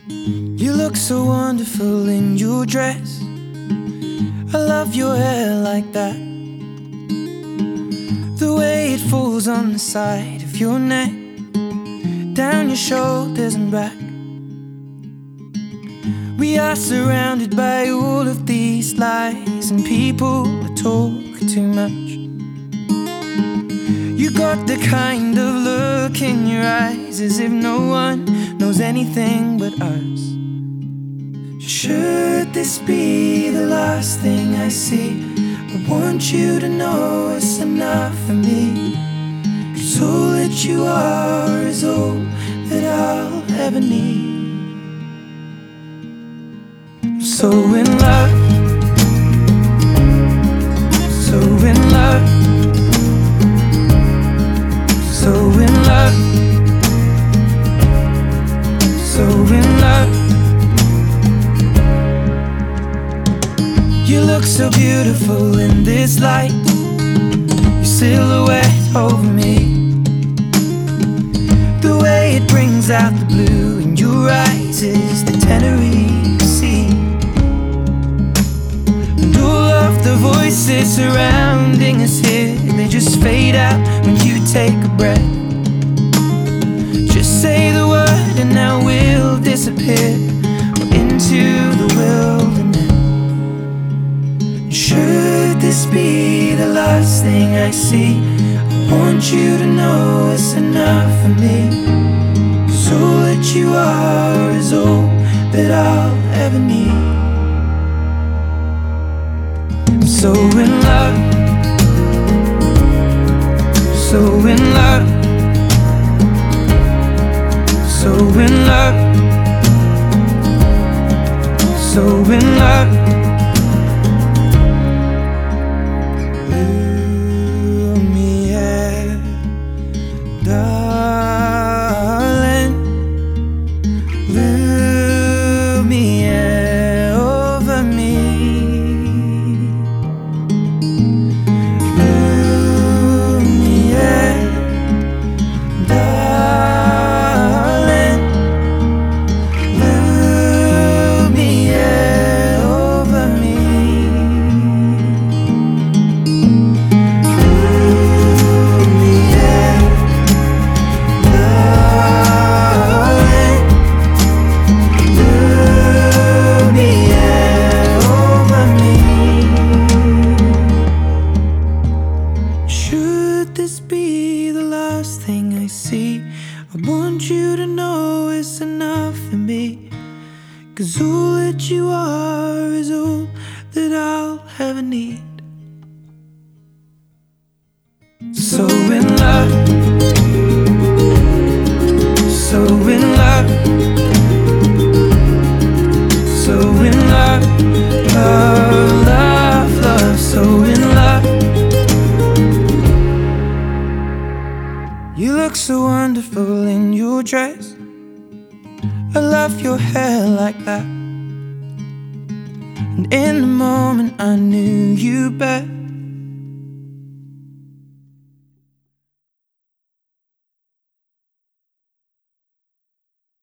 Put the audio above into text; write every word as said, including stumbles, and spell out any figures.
You look so wonderful in your dress. I love your hair like that, the way it falls on the side of your neck, down your shoulders and back. We are surrounded by all of these lies, and people are talking too much. You got the kind of look in your eyes as if no one knows anything but us. Should this be the last thing I see, I want you to know it's enough for me. 'Cause all that you are is all that I'll ever need. I'm so in love, so in love, so in love, so in love. You look so beautiful in this light, your silhouette over me, the way it brings out the blue in your eyes is the Tenerife Sea. And all of the voices surrounding us here, they just fade out when you take a breath. Just say the word and now we'll disappear into the wilderness. Should this be the last thing I see, I want you to know it's enough for me. 'Cause all that you are is all that I'll ever need. I'm so in love, so in love, so in love, so in love. Darling, Lumiere over me, Lumiere, darling, Lumiere over me. Should this be the last thing I see, I want you to know it's enough for me. 'Cause all that you are is all that I'll ever need. So in love, so in love, so in love, love, love, love, so in love. You look so wonderful in your dress. I love your hair like that. And in the moment I knew you best.